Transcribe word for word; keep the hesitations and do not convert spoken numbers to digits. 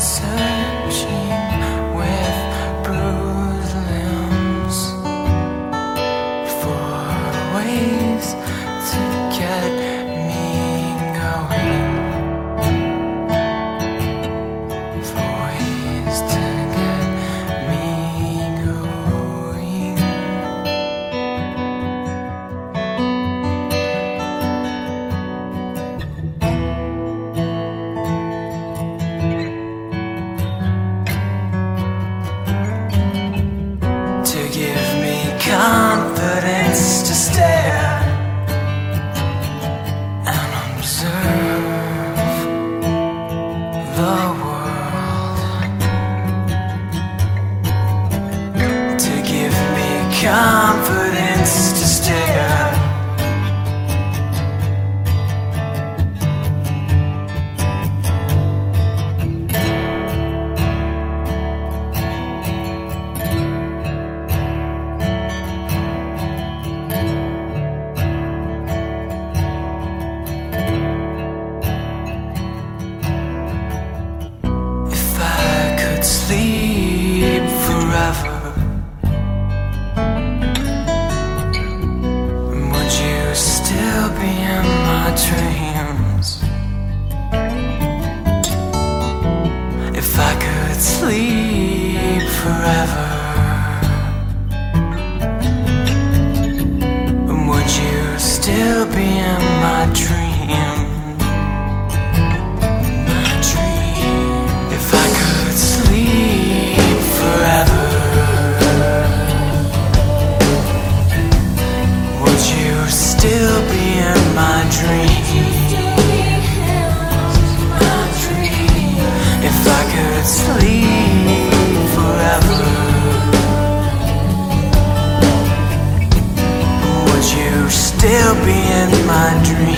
searching with bruised limbs for ways to get me going, for ways to get me going. To give me confidence to stare and observe the world. To give me confidence to stare sleep forever. Would you still be in my dreams? If I could sleep forever, would you still be in my dreams? Still be in my dreams. If I could sleep forever, would you still be in my dreams?